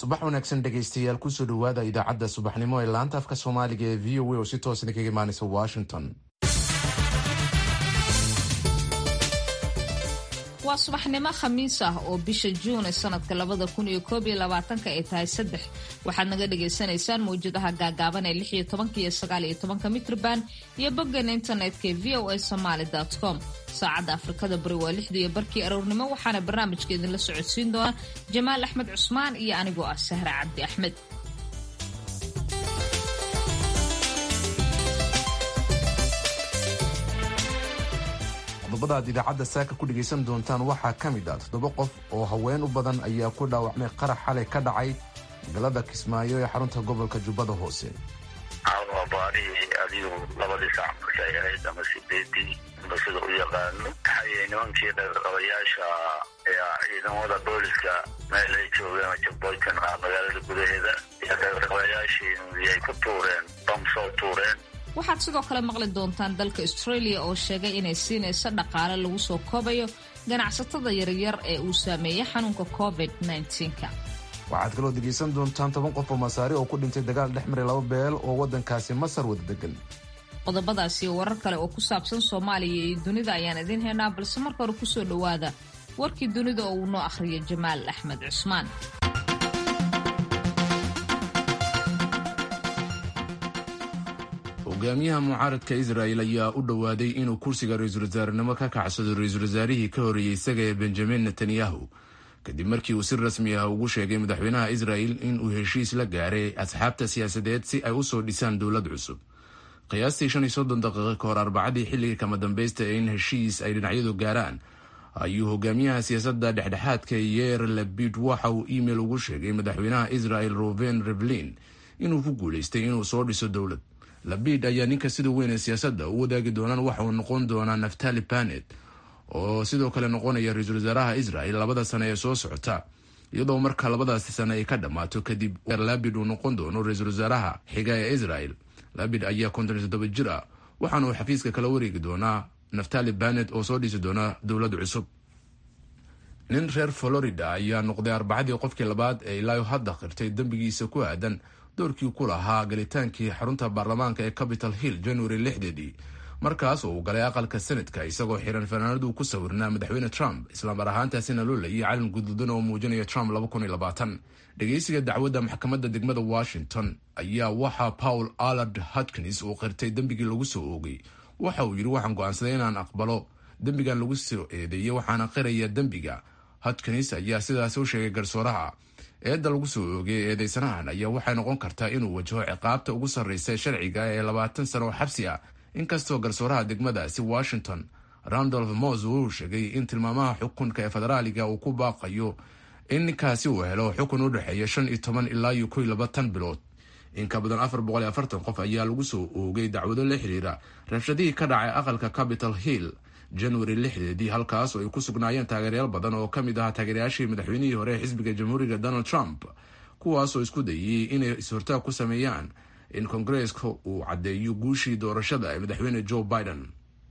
subax wanaagsan dhegaystayaal kusoo dhawaada idaacadda subaxnimo ee laanta afka soomaaliga ee v o a oo si toosan kaga imaanaysa Washington. waa subaxnimo khamiis ah oo bisha Juun sanadka 2021 ay tahay 3 waxaad naga dhageysanaysaan mowjadaha gaagaaban ee 16 iyo 19 mitrban iyo boggan internetka voasomali.com. saacadda Afrikada Bari waa 6:00 aroornimo waxaana barnaamijkeedin la socodsiin doona Jamaal Axmed Cusmaan iyo anigoo ah Sahra Cabdi Axmed. qodobada aad idaacadda saaka ku dhagaysan doontaan waxaa ka mid ah 7 qof oo haween u badan ayaa ku dhaawacmay qarax xalay ka dhacay magaalada Kismaayo ee xarunta gobolka Jubbada Hoose. adigu labadii saac markay ahayd ama 8 sida u yaqaano nimankii dhaqaalayaasha ee ciidamada booliska meel ay joogeen jabooykan magaalada gudaheeda iyo dhaqaalayaashii ay ku tuureen soo tuureen. waxaad sidoo kale maqli doontaan dalka Australia oo sheegay inay siinayso dhaqaale lagu soo koobayo ganacsatada yaryar ee uu saameeyay xanuunka COVID-19-ka. waxaad kaloo dhegaysan doontaan 10 qof oo masaari oo ku dhintay dagaal dhexmaray 2 beel oo wadankaasi Masar wada degan. qodobadaas iyo warar kale oo ku saabsan Soomaaliya iyo dunida ayaan idin haynaa balse marka hore ku soo dhawaada warkii dunida oo uu noo akhriyo Jamaal Axmed Cusmaan. hogaamiyaha mucaaradka Israel ayaa u dhawaaday inuu kursiga ra'iisul wasaarnimo ka kacsado ra'iisul wasaarihii ka horeeyay isaga ee Benjamin Netanyahu kadib markii uu si rasmi ah ugu sheegay madaxweynaha Israel in uu heshiis la gaaray asxaabta siyaasadeed si ay u soo dhisaan dowlad cusub. qiyaastii 35 daqiiqo ka hor Arbacadii xilliga kama dambaysta in heshiis ay dhinacyadu gaaraan ayuu hogaamiyaha siyaasadda dhexdhexaadka Yair Lapid waxa uu email ugu sheegay madaxweynaha Israel Reuven Rivlin inuu ku guuleystay inuu soo dhiso dowlad. Lapid ayaa ninka sida weyn ee siyaasadda u wadaagi doonaan waxa uu noqon doonaa Naftali Bennett oo sidoo kale noqonaya ra'iisul wasaaraha Israel 2 sano ee soo socota iyadoo marka 2 sano ay ka dhamaato kadib Lapid uu noqon doono ra'iisul wasaaraha xiga ee Israel. Lapid ayaa 57 jir ah waxaana uu xafiiska kala wareegi doonaa Naftali Bennett oo soo dhisi doona dowlad cusub. nin reer Florida ayaa noqday Arbacadii qofkii labaad ee ilaa hadda qirtay dambigiisa ku aadan doorkii ku lahaa galitaankii xarunta baarlamaanka ee Capitol Hill January 6 markaas oo uu galay aqalka Senate-ka isagoo xiran fanaanadu ku sawirnaa madaxweyne Trump isla mar ahaantaasina loo leeyay calan guduudan oo muujinaya Trump 2020. dhageysiga dacwadda maxkamadda degmada Washington ayaa waxa Paul Allard Hutchins uu qirtay dambigii lagu soo oogay. waxa uu yiri waxaan go'aansaday inaan aqbalo dambigan lagu soo eedeeyay waxaana qiraya dambiga. Hutchins ayaa sidaas u sheegay garsooraha eedda lagu soo oogay eedeysanahan ayaa waxay noqon kartaa inuu wajaho ciqaabta ugu sarreysa sharciga ee 20 sano xabsi ah inkastoo garsooraha degmadaasi Washington Randolph Moss uu sheegay in tilmaamaha xukunka ee federaaliga uu ku baaqayo in ninkaasi uu helo xukun u dhaxeeya 15 ilaa 20 bilood. in ka badan 440 qof ayaa lagu soo oogay dacwado la xiriira rabshadihii ka dhacay aqalka Capitol Hill January 6 halkaas oo ay ku sugnaayeen taageerayaal badan oo ka mid ah taageerayaashii madaxweynihii hore ee xisbiga Jamhuuriga Donald Trump kuwaas oo isku dayay inay is-hortaag ku sameeyaan in Congress-ka uu cadeeyo guushii doorashada ee madaxweyne Joe Biden.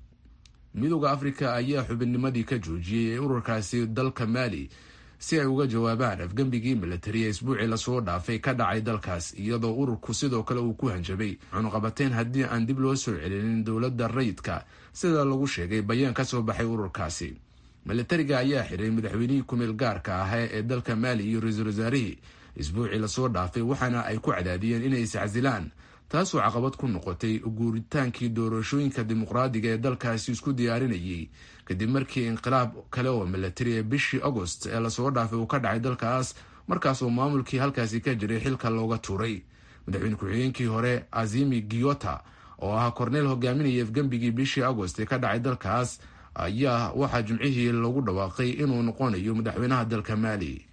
Midowga Afrika ayaa xubinnimadii ka joojiyay ururkaasi dalka Mali si ay uga jawaabaan afgambigii military ee isbuucii la soo dhaafay ka dhacay dalkaas iyadoo ururku sidoo kale uu ku hanjabay cunuqabateyn haddii aan dib loo soo celinin dowladda rayidka sida lagu sheegay bayaan ka soo baxay ururkaasi. militariga ayaa xiray madaxweynihii ku-meel gaarka ahaa ee dalka Mali iyo ra'iisul wasaarihii isbuucii la soo dhaafay waxaana ay ku cadaadiyeen inay iscasilaan taasoo caqabad ku noqotay guuritaankii doorashooyinka dimuqraadiga ee dalkaasi isku diyaarinayay kadib markii inqilaab kale oo military ee bishii August ee la soo dhaafay uu ka dhacay dalkaas markaas oo maamulkii halkaasi ka jiray xilka looga tuuray. madaxweyne ku-xigeenkii hore Azimi Giota oo ah korneel hogaaminaya afgambigii bishii August ee ka dhacay dalkaas ayaa waxaa jimcihii lagu dhawaaqay inuu noqonayo madaxweynaha dalka Mali.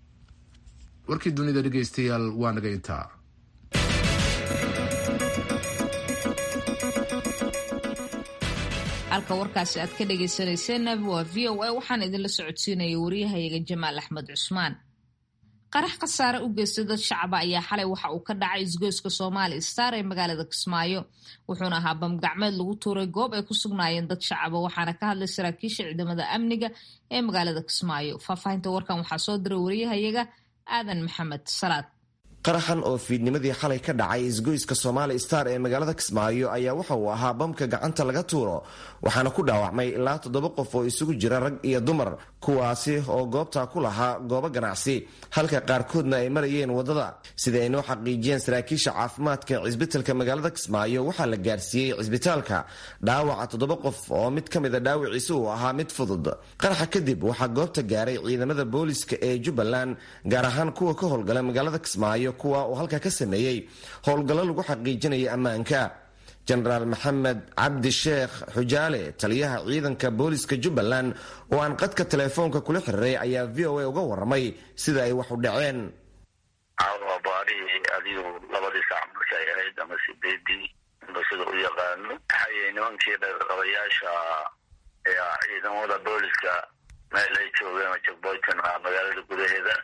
warkii dunida dhageystayaal waa naga intaa. halka warkaasi aad ka dhagaysanayseen waa VOA waxaan idinla socodsiinaya wariyahayaga Jamaal Axmed Cusmaan. qarax khasaare u geystay dad shacab ayaa xalay waxa uu ka dhacay isgoyska Somali Star ee magaalada Kismaayo wuxuuna ahaa bam gacmeed lagu tuuray goob ay ku sugnaayeen dad shacab waxaana ka hadlay saraakiisha ciidamada amniga ee magaalada Kismaayo. faahfaahinta warkan waxaa soo diray wariyahayaga aadan maxamed salaad. qaraxan oo fiidnimadii xalay ka dhacay isgoyska Somali Star ee magaalada Kismaayo ayaa waxa uu ahaa bamka gacanta laga tuuro waxaana ku dhaawacmay ilaa 7 qof oo isugu jira rag iyo dumar kuwaasi oo goobta ku lahaa goobo ganacsi halka qaarkoodna ay marayeen wadada sida ay noo xaqiijiyeen saraakiisha caafimaadka cisbitaalka magaalada Kismaayo waxaa la gaarsiiyay cisbitaalka dhaawaca 7 qof oo mid kamid ah dhaawiciisa uu ahaa mid fudud qaraxa kadib waxaa goobta gaaray ciidamada booliska ee Jubbaland gaar ahaan kuwa ka howlgala magaalada Kismaayo kuwa uu halka ka sameeyay howlgallo lagu xaqiijinayo ammaanka Generaal Maxamed Cabdi Sheekh Xujaale taliyaha ciidanka booliska Jubbaland oo aan qadka telefoonka kula xiriiray ayaa VOA uga waramay sida ay wax u dhaceen baari adigu 2 saac markay ahayd ama 8 sida u yaqaano nimankii qabayaasha ee ciidamada booliska meel ay joogeen checkpoint-kan magaalada gudaheeda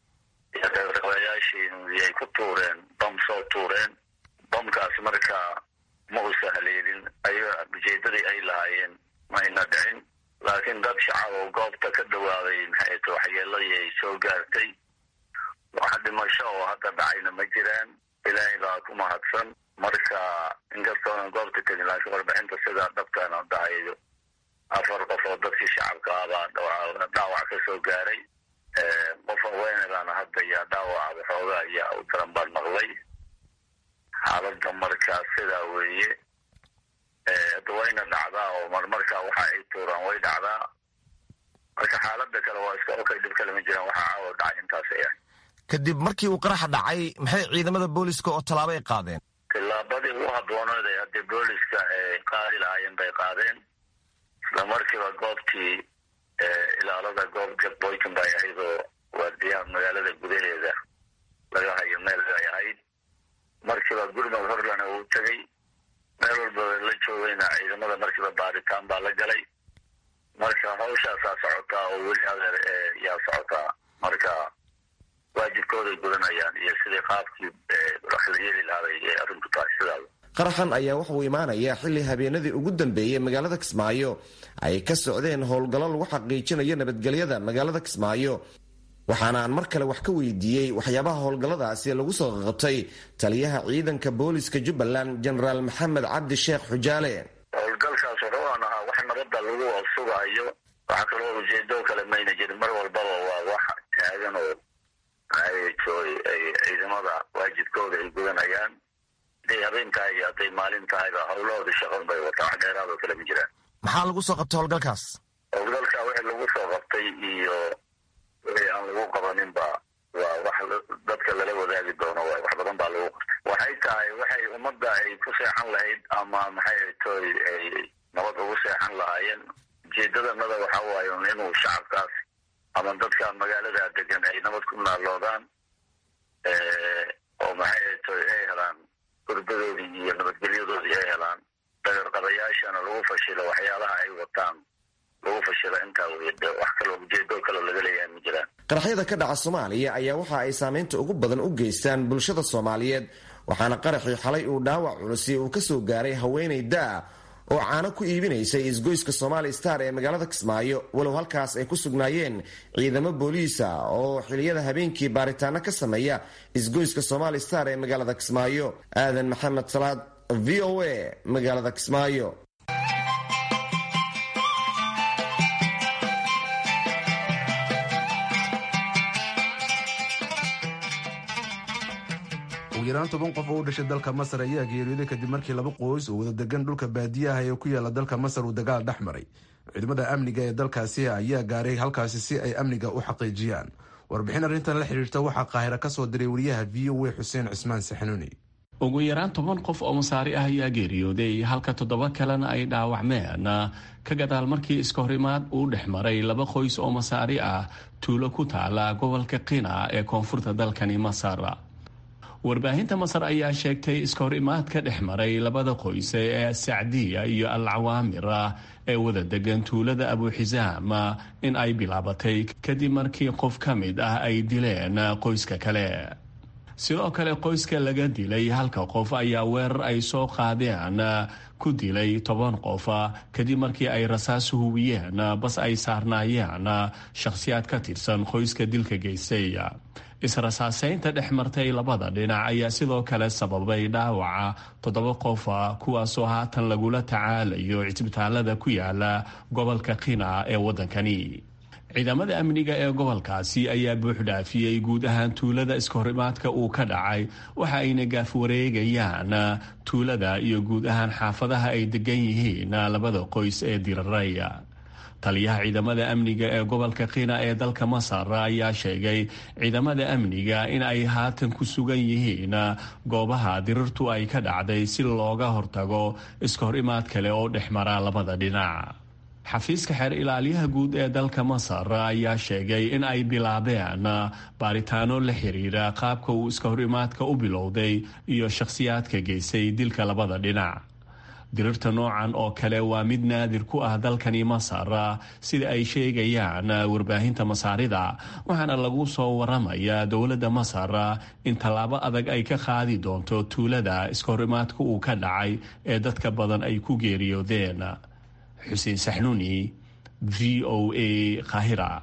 ay ku tuureen bam soo tuureen bamkaas marka ma u sahleelin ayaa ujeedadii ay lahaayeen mayna dhicin laakiin dad shacab oo goobta ka dhawaaday maxay tahay waxyeelladii ay soo gaartay waxa dhimasho oo hadda dhacayna ma jiraan ilaahay baa ku mahadsan marka inkastoo goobta tegin laakiin warbixinta sida dhabtaan oo dhahayo 4 qof oo dadkii shacabka ah dhaawac ka soo gaaray qof weynaana hadda yaa dhaawaca xoogaa ayaa u daran baan maqlay xaaladda markaa sidaa weeye wayna dhacdaa oo marmarkaa waxa ay tuuraan way dhacdaa marka xaaladda kale waa iska okay dhib kale ma jiraan waxa caawa dhacay intaas ayaa kadib markii uu qaraxa dhacay maxay ciidamada booliska oo tallaabo ay qaadeen tillaabadii ugu habbooneed ee haddii booliska ay qaadi lahaayeen bay qaadeen isla markiiba goobtii ilaalada goob checkpoint bay ahayd oo waardiyaha magaalada gudaheeda laga hayo meel ay ahayd markiiba gurmad horlana uu tagay meel walba la joogayna ciidamada markiiba baaritaan baa la galay marka hawshaasaa socotaa oo weli adeer yaa socotaa marka waajibkooday gudanayaan iyo sidii qaabkii wax la yeeli lahaday ee arrinku tahay sidaas qaraxan ayaa waxa uu imaanayaa xilli habeenadii ugu dambeeyey magaalada Kismaayo ay ka socdeen howlgallo lagu xaqiijinayo nabadgelyada magaalada Kismaayo waxaana aan mar kale wax ka weydiiyey waxyaabaha howlgalladaasi lagu soo qabtay taliyaha ciidanka booliska Jubbaland Generaal Maxamed Cabdi Sheekh Xujaale howlgalkaas wuxuu ahaa wax nabadda lagu sugayo waxa kaloo ujeedo kale mayna jirin mar walbaba waa wax taagan oo ay ciidamada waajibkooda ay gudanayaan habeenkaay hadday maalin tahayba howlahooda shaqon bay wataa wax dheeraadoo kale ma jiraan maxaa lagu soo qabtay howlgalkaas wixii lagu soo qabtay iyo wixii aan lagu qabaninba waa wax dadka lala wadaagi doono wax badan baa lagu qabtay waxay tahay waxay ummadda ay ku seexan lahayd ama maxay toy ay nabad ugu seexan lahaayeen ujeedadanada waxaa waaye inuu shacabkaas ama dadka magaalada degan ay nabad ku naaloodaan oo maxay toy ay helaan gurbadoodii iyo nabadgelyadoodii ay helaan dagarqabayaashana lagu fashilo waxyaalaha ay wataan lagu fashilo intaa weyde wax kaloo ujeedo kaloo laga leeyahay ma jiraan qaraxyada ka dhaca Soomaaliya ayaa waxa ay saameynta ugu badan u geystaan bulshada Soomaaliyeed waxaana qaraxii xalay uu dhaawac culus uu ka soo gaaray haweeney daa oo caano ku iibinaysay isgoyska Somali Star ee magaalada Kismaayo walow halkaas ay ku sugnaayeen ciidamo booliisa oo xiliyada habeenkii baaritaano ka sameeya isgoyska Somali Star ee magaalada Kismaayo aadan maxamed salaad VOA magaalada Kismaayo ugu yaraan 10 qof oo u dhashay dalka Masar ayaa geeriyooday kadib markii 2 qoys oo wada degan dhulka baadiyaha ee ku yaala dalka Masar uu dagaal dhex maray ciidamada amniga ee dalkaasi ayaa gaaray halkaasi si ay amniga u xaqiijiyaan warbixin arrintan la xiriirta waxaa Qaahira ka soo diray wariyaha VOA Xuseen Cismaan Saxanuuni ugu yaraan 10 qof oo Masaari ah ayaa geeriyooday halka 7 kalena ay dhaawacmeen ka gadaal markii iska horimaad uu dhex maray 2 qoys oo Masaari ah tuulo ku taala gobolka Qina ee koonfurta dalkani Masar warbaahinta Masar ayaa sheegtay iska horimaad ka dhex maray 2 qoys ee Sacdiya iyo Al-Awaamira ee wada degan tuulada Abu Xisaam in ay bilaabatay kadib markii qof ka mid ah ay dileen qoyska kale sidoo kale qoyska laga dilay halka qof ayaa weerar ay soo qaadeen ku dilay 10 qof kadib markii ay rasaas huwiyeen bas ay saarnaayeen shakhsiyaad ka tirsan qoyska dilka geystay israsaaseynta dhex martay labada dhinac ayaa sidoo kale sababay dhaawaca 7 qof kuwaasoo haatan lagula tacaalayo cisbitaalada ku yaala gobolka qina ee waddankani. ciidamada amniga ee gobolkaasi ayaa buuxdhaafiyey guud ahaan tuulada iskahorimaadka uu ka dhacay, waxa ayna gaaf wareegayaan tuulada iyo guud ahaan xaafadaha ay degan yihiin labada qoys ee diraray. taliyaha ciidamada amniga ee gobolka qina ee dalka Masar ayaa sheegay ciidamada amniga in ay haatan ku sugan yihiin goobaha dirirtu ay ka dhacday si looga hortago iskahorimaad kale oo dhexmara labada dhinac. xafiiska xeer ilaaliyaha guud ee dalka Masar ayaa sheegay in ay bilaabeen baaritaano la xiriira qaabka uu iskahorimaadka u bilowday iyo shakhsiyaadka geysay dilka labada dhinac. dirirta noocan oo kale waa mid naadir ku ah dalkani Masar sida ay sheegayaan warbaahinta Masaarida, waxaana lagu soo waramayaa dowladda Masar in tallaabo adag ay ka qaadi doonto tuulada iskahorimaadka uu ka dhacay ee dadka badan ay ku geeriyoodeen. Xuseen Saxnuuni, VOA, Qaahira.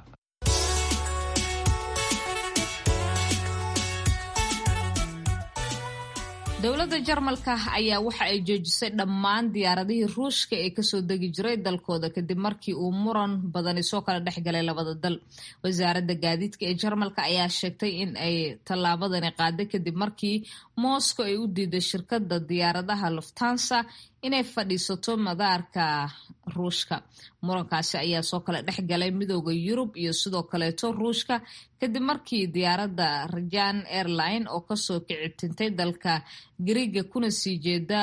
dowladda Jarmalka ayaa waxa ay joojisay dhammaan diyaaradihii Ruushka ee kasoo degi jiray dalkooda kadib markii uu muran badani soo kala dhex galay labada dal. wasaaradda gaadiidka ee Jarmalka ayaa sheegtay in ay tallaabadani qaaday kadib markii Moscow ay u diiday shirkadda diyaaradaha Lufthansa inay fadhiisato madaarka Ruushka. murankaasi ayaa soo kala dhex galay midowda Yurub iyo sidoo kaleeto Ruushka kadib markii diyaaradda Rajan Airline oo kasoo kicitintay dalka Giriga kuna sii jeeda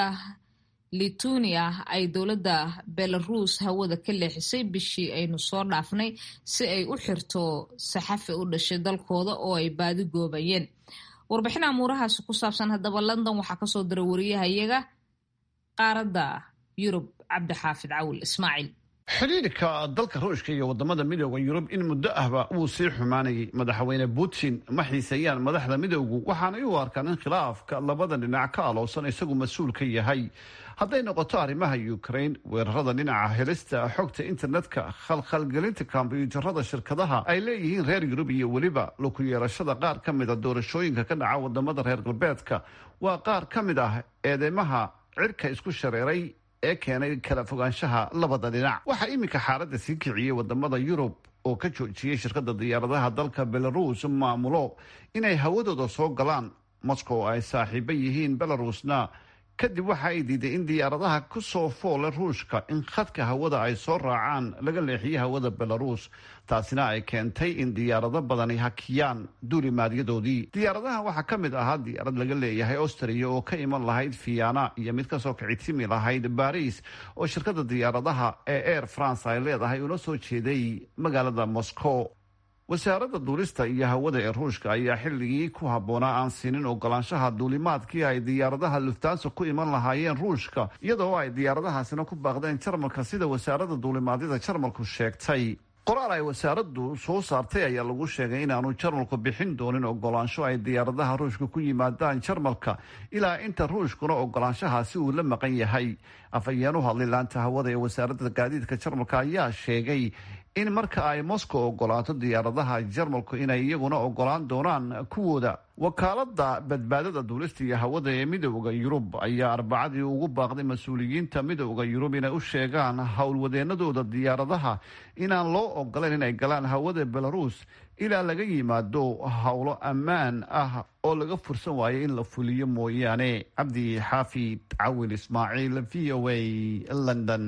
Lithuania ay dowladda Belarus hawada ka leexisay bishii aynu soo dhaafnay si ay u xirto saxafi u dhashay dalkooda oo ay baadi goobayeen. warbixin amuurahaasi ku saabsan haddaba London waxaa kasoo diray wariyahayaga qaaradda Yurub Cabdixaafid Cawil Ismaaciil. xiriirka dalka Ruushka iyo wadamada midowga Yurub in muddo ahba uu sii xumaanayay. madaxweyne Putin ma xiiseeyaan madaxda midowgu, waxaana u arkaan in khilaafka labada dhinac ka alowsan isagu mas-uul ka yahay. hadday noqoto arrimaha Ukraine, weerarada dhinaca helista xogta internetka, khalkhalgelinta kombiyuutarada shirkadaha ay leeyihiin reer Yurub iyo weliba ku yeelashada qaar ka mid a doorashooyinka ka dhaca wadamada reer galbeedka waa qaar ka mid ah eedeymaha cirka isku shareeray ee keenay kala fogaanshaha labada dhinac. waxaa iminka xaaladda sii kiciyey wadamada Yurub oo ka joojiyey shirkadda diyaaradaha dalka Belarus maamulo inay hawadooda soo galaan Moscow ay saaxiibo yihiin Belarusna. kadib waxa ay diiday in diyaaradaha ku soo foole Ruushka in khadka hawada ay soo raacaan laga leexiyo hawada Belarus. taasina ay keentay in diyaarado badani hakiyaan duulimaadyadoodii. diyaaradaha waxaa ka mid ahaa diyaarad laga leeyahay Austria oo ka iman lahayd Vienna iyo mid kasoo kicitimi lahayd Paris oo shirkadda diyaaradaha ee Air France ay leedahay ula soo jeeday magaalada Moscow. wasaaradda duulista iyo hawada ee Ruushka ayaa xilligii ku habboonaa aan siinin ogolaanshaha duulimaadkii ay diyaaradaha Lufthansa ku iman lahaayeen Ruushka, iyadoo ay diyaaradahaasina ku baaqdeen Jarmalka sida wasaaradda duulimaadyada Jarmalku sheegtay. qoraal ay wasaaraddu soo saartay ayaa lagu sheegay inaanu Jarmalku bixin doonin ogolaansho ay diyaaradaha Ruushka ku yimaadaan Jarmalka ilaa inta Ruushkuna ogolaanshahaasi uu la maqan yahay. afhayeen u hadlay laanta hawada ee wasaaradda gaadiidka Jarmalka ayaa sheegay in marka ay Moscow ogolaato diyaaradaha Jarmalku inay iyaguna ogolaan doonaan kuwooda. wakaaladda badbaadada duulista iyo hawada ee midowda Yurub ayaa Arbacadii ugu baaqday mas-uuliyiinta midowda Yurub inay u sheegaan howlwadeenadooda diyaaradaha inaan loo ogolayn inay galaan hawada Belarus ilaa laga yimaado howlo ammaan ah oo laga fursan waayo in la fuliyo mooyaane. Cabdi Xaafid Cawil Ismaaciil, VOA, London.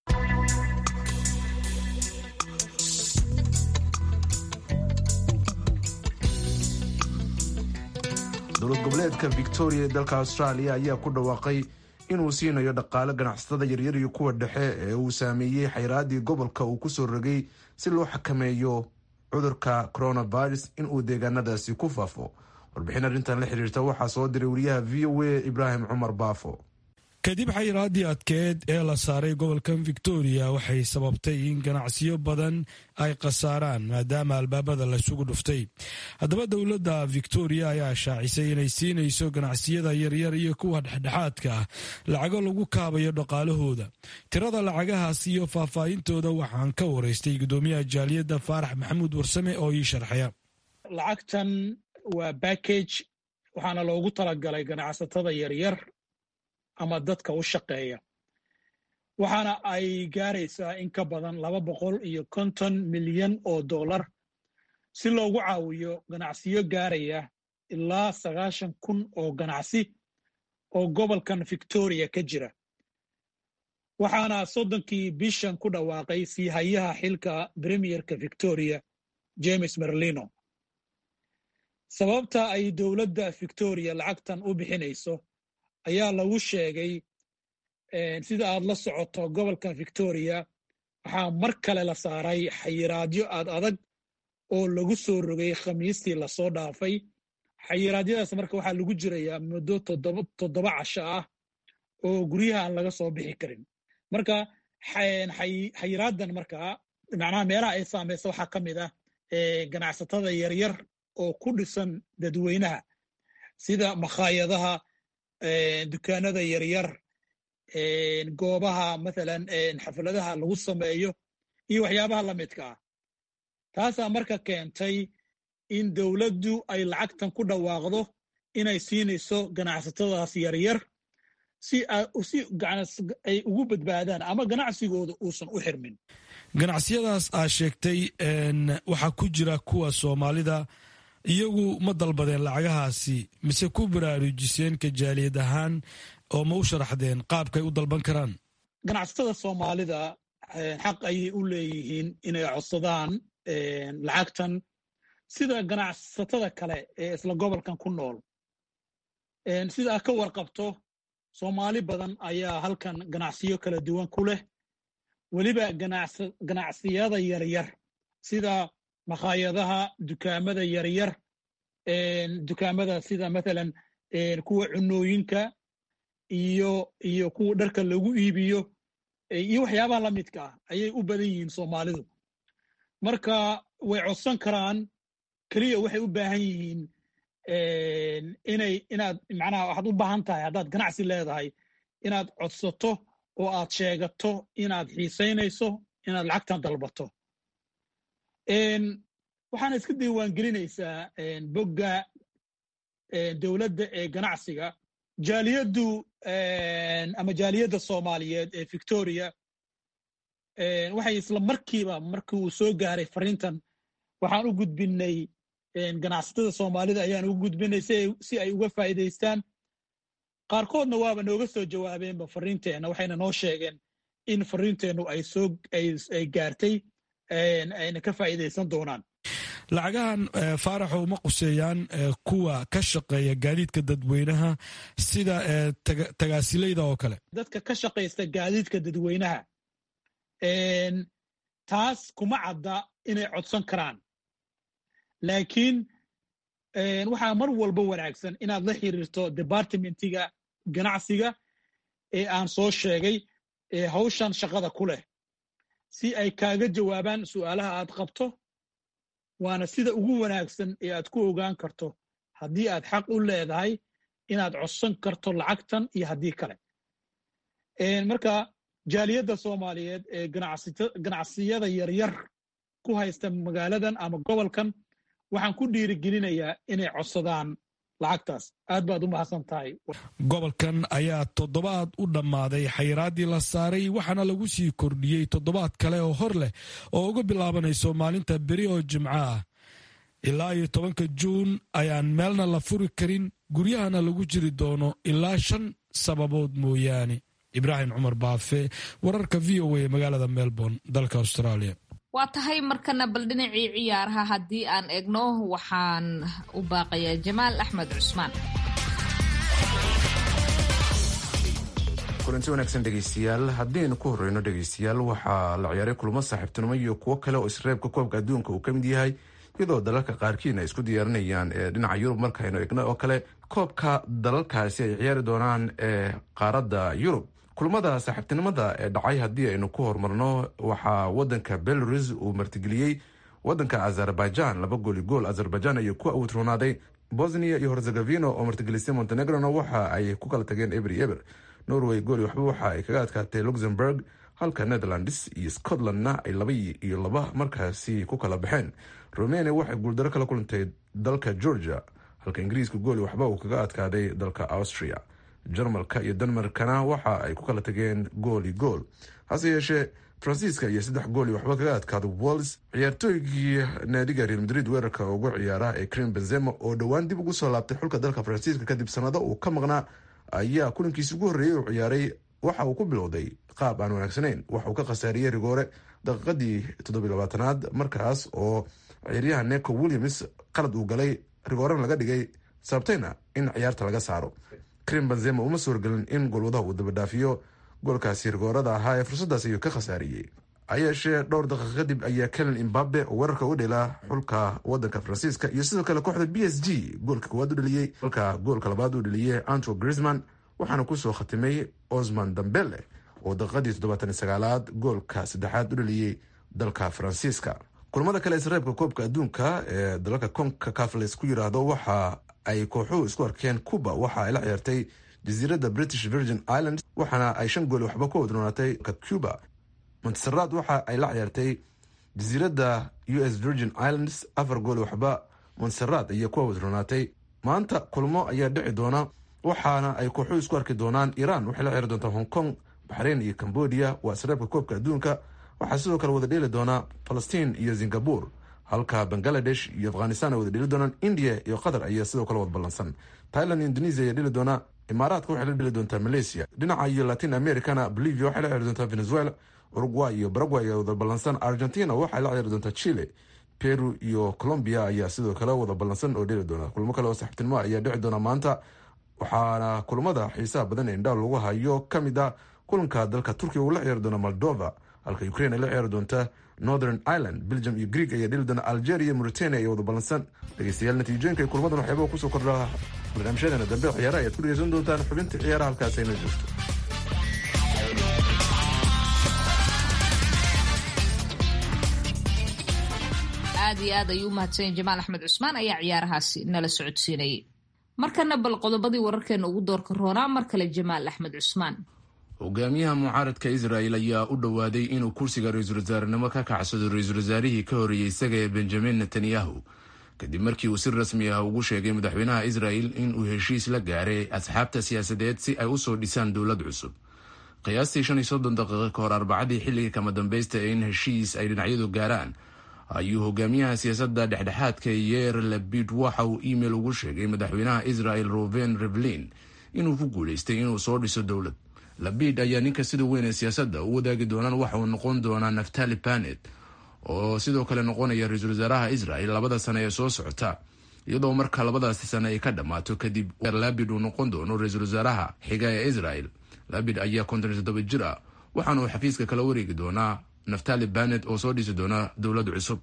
dowlad goboleedka Victoria ee dalka Australia ayaa ku dhawaaqay inuu siinayo dhaqaale ganacsatada yaryar iyo kuwa dhexe ee uu saameeyey xayiraadii gobolka uu kusoo rogay si loo xakameeyo cudurka coronavirus in uu deegaanadaasi ku faafo. warbixin arrintan la xiriirta waxaa soo diray wariyaha VOA Ibraahim Cumar Baafo. kadib xayiraadii adkeed ee la saaray gobolkan Victoria waxay sababtay in ganacsiyo badan ay khasaaraan maadaama albaabada la isugu dhuftay. haddaba dowladda Victoria ayaa shaacisay inay siinayso ganacsiyada yaryar iyo kuwa dhexdhexaadka ah lacago lagu kaabayo dhaqaalahooda. tirada lacagahaas iyo faahfaahintooda waxaan ka waraystay gudoomiyaha jaaliyadda Faarax Maxamuud Warsame oo ii sharxaya. lacagtan waa package waxaana loogu talagalay ganacsatada yaryar ama dadka u shaqeeya waxaana ay gaaraysaa in ka badan $250 milyan si loogu caawiyo ganacsiyo gaaraya ilaa 90,000 oo ganacsi oo gobolkan Victoria ka jira waxaana 30kii bishan ku dhawaaqay siihayaha xilka Premierka Victoria James Merlino sababta ay dowladda Victoria lacagtan u bixinayso ayaa lagu sheegay sida aad la socoto gobolkan Victoria waxaa mar kale la saaray xayiraadyo adag oo lagu soo rogay khamiistii la soo dhaafay xayiraadyadaas marka waxaa lagu jirayaa muddo 7 casho ah oo guryaha aan laga soo bixi karin marka xayiraadan marka macnaha meelaha ay saamayso waxaa ka mid ah ganacsatada yaryar oo ku dhisan dadweynaha sida makhaayadaha dukaanada yaryar goobaha maalan xafladaha lagu sameeyo iyo waxyaabaha la midka ah taasaa marka keentay in dowladdu ay lacagtan ku dhawaaqdo inay siinayso ganacsatadaas yaryar si ay ugu badbaadaan ama ganacsigooda uusan u xirmin ganacsiyadaas aa sheegtay waxaa ku jira kuwa Soomaalida iyagu ma dalbadeen lacagahaasi mise ku baraarujiseen ka jaaliyad ahaan oo ma u sharaxdeen qaabkay u dalban karaan ganacsatada Soomaalida xaq ayay u leeyihiin inay codsadaan lacagtan sida ganacsatada kale ee isla gobolkan ku nool sida ka warqabto Soomaali badan ayaa halkan ganacsiyo kala duwan ku leh waliba ganacsiyada yaryar sida makhaayadaha dukaamada yaryar dukaamada sida maalan kuwa cunooyinka iyo kuwa dharka lagu iibiyo iyo waxyaabaha la midka ah ayay u badan yihiin Soomaalidu marka way codsan karaan kaliya waxay u baahan yihiin inaad macnaha waxaad u baahan tahay haddaad ganacsi leedahay inaad codsato oo aad sheegato inaad xiisaynayso inaad lacagtan dalbato waxaana iska diiwaangelinaysaa bogga dowladda ee ganacsiga jaaliyaddu ama jaaliyadda Soomaaliyeed ee Victoria waxay isla markiiba markii uu soo gaaray fariintan waxaan u gudbinay ganacsatada Soomaalida ayaan ugu gudbinay si ay uga faa'iideystaan qaarkoodna waaba nooga soo jawaabeenba fariinteena waxayna noo sheegeen in fariinteenu ay gaartay ayna ka faa'iideysan doonaan lacagahan faaraxo uma quseeyaan kuwa ka shaqeeya gaadiidka dadweynaha sida tagaasilayda oo kale dadka ka shaqeysta gaadiidka dadweynaha taas kuma cadda inay codsan karaan laakiin waxaa mar walba wanaagsan inaad la xiriirto departmentiga ganacsiga ee aan soo sheegay ee hawshan shaqada ku leh si ay kaaga jawaabaan su'aalaha aad qabto waana sida ugu wanaagsan ee aad ku ogaan karto haddii aad xaq u leedahay inaad codsan karto lacagtan iyo haddii kale marka jaaliyadda Soomaaliyeed ee ganacsiyada yaryar ku haysta magaaladan ama gobolkan waxaan ku dhiirigelinayaa inay codsadaan lacagtaas aad baad u mahadsan tahay gobolkan ayaa 7 u dhammaaday xayiraadii la saaray waxaana lagu sii kordhiyey 7 kale oo hor leh oo uga bilaabanayso maalinta beri oo Jimco ah ilaa 10 Juun ayaan meelna la furi karin guryahana lagu jiri doono ilaa 5 sababood mooyaane Ibraahim Cumar Baafe wararka VOA magaalada Melbourne dalka Australia waa tahay markana bal dhinacii ciyaaraha haddii aan eegno waxaan u baaqayaa Jamaal Axmed Cusmaan kulanti wanaagsan dhegeystayaal haddaynu ku horeyno dhegeystayaal waxaa la ciyaaray kulamo saaxiibtinimo iyo kuwo kale oo isreebka koobka adduunka uu ka mid yahay iyadoo dalalka qaarkiina ay isku diyaarinayaan dhinaca Yurub markaynu eegno oo kale koobka dalalkaasi ay ciyaari doonaan ee qaaradda Yurub kulamada saaxiibtinimada ee dhacay haddii aynu ku hormarno waxaa wadanka Belarus uu martigeliyey wadanka Azerbaijan 2-gool Azerbaijan ayay ku awdroonaaday Bosnia iyo Herzegovina oo martigelisay Montenegrona waxa ay ku kala tageen eber Norway gool waxba waxa ay kaga adkaatay Luxembourg halka Netherlands iyo Scotlandna ay 2-2 markaasi ku kala baxeen Romania waxay guuldaro kala kulantay dalka Georgia halka ingiriiska gooli waxba uu kaga adkaaday dalka austria. jarmalka iyo denmarkana waxa ay ku kala tageen gooli gool. hase yeeshee faransiiska iyo 3 gooli waxba kaga adkaada Wales. ciyaartooygii naadiga Real Madrid weerarka ugu ciyaara ee Karim Benzema oo dhowaan dib ugu soo laabtay xulka dalka Faransiiska kadib sanado uu ka maqnaa ayaa kulankiisa ugu horreeyay uu ciyaaray waxa uu ku bilowday qaab aan wanaagsanayn. waxa uu ka khasaariyey rigoore daqiiqadii 27aad markaas oo ciyaaryahan Neco Williams qalad uu galay, rigooren laga dhigay sababtayna in ciyaarta laga saaro. Karim Benzema uma suurgelin in goolwadaha uu dabadhaafiyo goolkaasi rigoorada ahaa ee fursadaas ayuu ka khasaariyey. hayeeshee dhowr daqiiqo kadib ayaa Kylian Mbappe oo weerarka u dhelaa xulka wadanka Faransiiska iyo sidoo kale kooxda PSG goolka koowaad u dhaliyey, halka goolka labaad u dhaliyey Antoine Griezmann, waxaana kusoo khatimay Ousmane Dembele oo daqiiqadii 79aad goolka saddexaad u dhaliyey dalka Faransiiska. kulamada kale isreebka koobka adduunka ee dalalka CONCACAF ku yiraahdo waxa ay kooxuhu isku arkeen. Cuba waxa ay la ciyaartay jasiiradda British Virgin Islands waxaana ay 5 gool waxba ku wadroonatay Cuba. Montserrat waxa ay la ciyaartay jasiiradda US Virgin Islands 4 gool waxba Montserrat ayaa ku wadroonatay. maanta kulmo ayaa dhici doona waxaana ay kooxuhu isku arki doonaan. Iran waxay la ciyaari doontaa Hong Kong, Bahrain iyo Cambodia waa isreebka koobka adduunka. waxaa sidoo kale wada dheeli doona Palestine iyo Singapore, halka Bangladesh iyo Afghanistan ay wada dheeli doonaan. India iyo Qatar ayaa sidoo kale wada ballansan. Thailand iyo Indonesia ayaa dheeli doona. Imaaraadka waxay la dheeli doontaa Malaysia. dhinaca iyo Latin Americana Bolivia waxay la ciyaari doontaa Venezuela. Uruguay iyo Paraguay ayaa wada ballansan. Argentina waxay la ciyaari doontaa Chile. Peru iyo Colombia ayaa sidoo kale wada ballansan oo dheeli doona. kulamo kale oo saxiibtinimo ayaa dhici doona maanta, waxaana kulamada xiisaha badan ee indhaha lagu hayo ka mid ah kulanka dalka Turkiga uu la ciyaari doona Moldova, halka Ukraine ay la ciyaari doonta Northern Ireland. Belgium iyo Greek ayaa dheli doona. Algeria iyo Mauritania ayaa wada ballansan. dhegeystayaal, natiijooyinka ay kulamadan waxyaaba kusoo kordhaa barnaamijyadeena dambe ciyaaraha ayaad ku dhegeysan doontaan. xubinta ciyaaraha halkaas ayna joogto. aad iyo aad ayuu umahadsan Jamaal Axmed Cusmaan ayaa ciyaarahaasi nala socodsiinayay. markana bal qodobadii wararkeena ugu doorka roonaa mar kale Jamaal Axmed Cusmaan. hogaamiyaha mucaaradka Israel ayaa u dhowaaday inuu kursiga ra-iisul wasaarenimo ka kacsado ra-iisul wasaarihii ka horreeyey isaga ee Benjamin Netanyahu kadib markii uu si rasmi ah ugu sheegay madaxweynaha Israel inuu heshiis la gaaray asxaabta siyaasadeed si ay usoo dhisaan dowlad cusub. qiyaastii 35 daqiiqo ka hor Arbacadii xilligii kama dambaysta ee in heshiis ay dhinacyadu gaaraan ayuu hogaamiyaha siyaasadda dhexdhexaadka Yair Lapid waxa uu email ugu sheegay madaxweynaha Israel Reuven Rivlin inuu ku guuleystay inuu soo dhiso dowlad. Lapid ayaa ninka sida weyn ee siyaasadda u wadaagi doonaan waxa uu noqon doonaa Naftali Bennett oo sidoo kale noqonaya ra-iisul wasaaraha Israel 2 sano ee soo socota, iyadoo marka 2 sano ay ka dhammaato kadib Lapid uu noqon doono ra-iisul wasaaraha xiga ee Israel. Lapid ayaa 57 jir ah waxaana uu xafiiska kala wareegi doonaa Naftali Bennett oo soo dhisi doona dowlad cusub.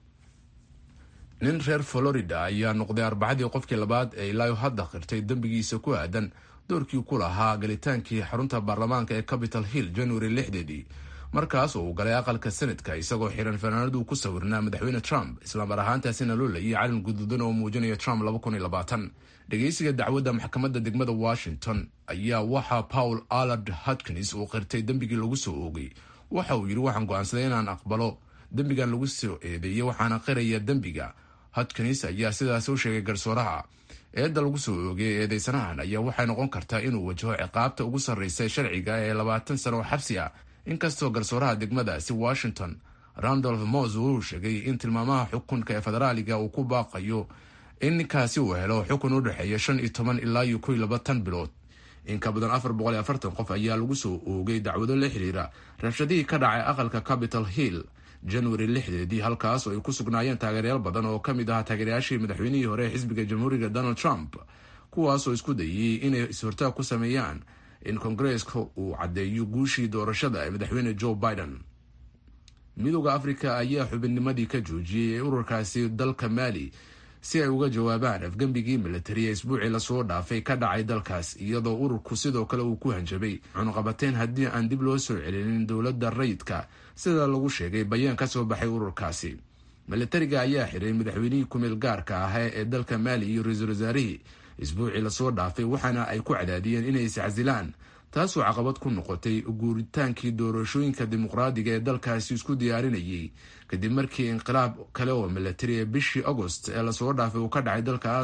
nin reer Florida ayaa noqday Arbacadii qofkii labaad ee ilaa hadda qirtay dambigiisa ku aadan doorkii ku lahaa galitaankii xarunta baarlamaanka ee Capitol Hill January 6 markaas oo uu galay aqalka Senatka isagoo xiran fanaanadu ku sawirnaa madaxweyne Trump, isla mar ahaantaasina loo leeyay calan guduudan oo muujinaya Trump 2020. dhegeysiga dacwadda maxkamadda degmada Washington ayaa waxaa Paul Allard Hutchins uu qirtay dambigii lagu soo oogay. waxa uu yiri waxaan go'aansaday inaan aqbalo dambigan lagu soo eedeeyay waxaana qiraya dambiga. Hutchins ayaa sidaas u sheegay garsooraha. eedda lagu soo oogay eedeysanahan ayaa waxay noqon kartaa inuu wajaho ciqaabta ugu sarreysa sharciga ee 20 sano oo xabsi ah, inkastoo garsooraha degmadaasi Washington Randolph Moss uu sheegay in tilmaamaha xukunka ee federaaliga uu ku baaqayo in ninkaasi uu helo xukun u dhexeeya 15 ilaa 20 bilood. in ka badan 440 qof ayaa lagu soo oogay dacwado la xiriira rabshadihii ka dhacay aqalka Capitol Hill January 6 halkaas oo ay ku sugnaayeen taageerayaal badan oo ka mid ah taageerayaashii madaxweynihii hore ee xisbiga Jamhuuriga Donald Trump, kuwaas oo isku dayay inay is-hortaag ku sameeyaan in Kongareeska uu caddeeyo guushii doorashada ee madaxweyne Joe Biden. Midowga Afrika ayaa xubinnimadii ka joojiyay ururkaasi dalka Mali si ay uga jawaabaan afgambigii militari ee isbuucii la soo dhaafay ka dhacay dalkaas, iyadoo ururku sidoo kale uu ku hanjabay cunuqabateyn haddii aan dib loo soo celinin dowladda rayidka, sida lagu sheegay bayaan ka soo baxay ururkaasi. militariga ayaa xiray madaxweynihii ku-meel gaarka ahaa ee dalka Mali iyo ra-iisul wasaarihii isbuucii la soo dhaafay, waxaana ay ku cadaadiyeen inay iscasilaan, taasoo caqabad ku noqotay guuritaankii doorashooyinka dimuqraadiga ee dalkaasi isku diyaarinayay kadib markii inqilaab kale oo militari ee bishii August ee la soo dhaafay uu ka dhacay dalkaas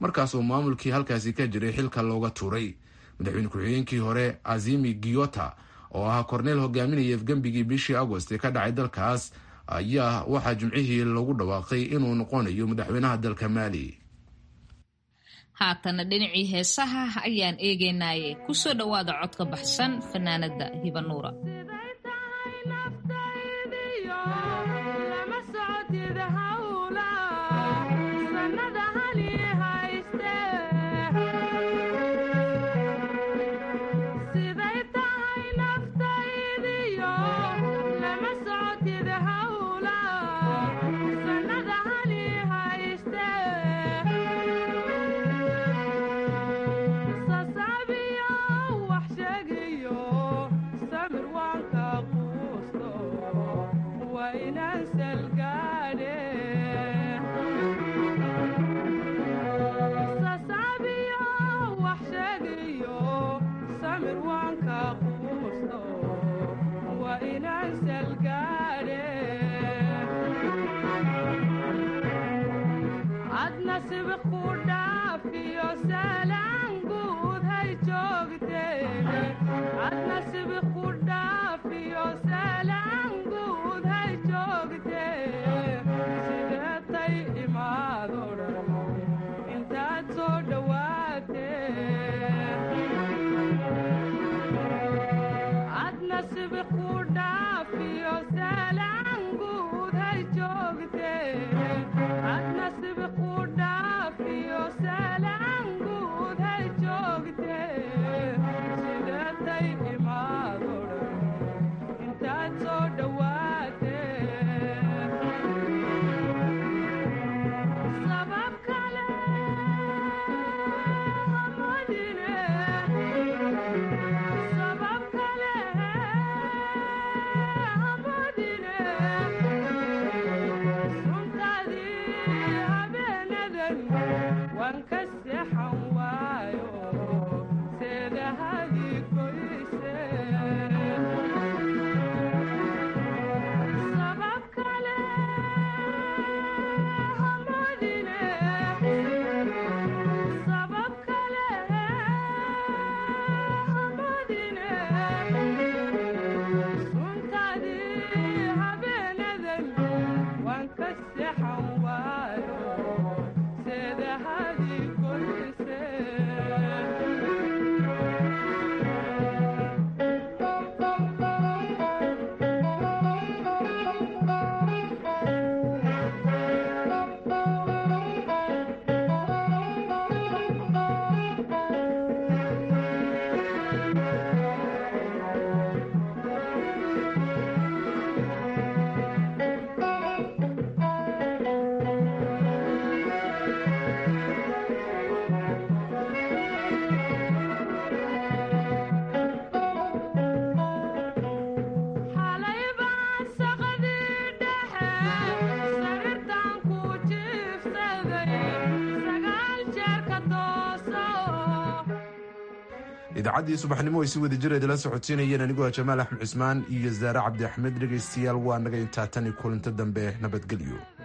markaasoo maamulkii halkaasi ka jiray xilka looga tuuray. madaxweyne ku-xigeenkii hore azimi giyota oo ahaa korneel hogaaminaya afgembigii bishii agost ee ka dhacay dalkaas ayaa waxaa jimcihii lagu dhawaaqay inuu noqonayo madaxweynaha dalka maali. haatana dhinacii heesaha ayaan eegeynaaye kusoo dhowaada codka baxsan fanaanada hibanuura. idaacadii subaxnimo ay si wada jir idila socodsiinayeen anigoo jamaal axmed cismaan iyo zaare cabdi axmed. dhegaystayaal waa naga intaa tan iyo kulanto dambe nabadgelyo.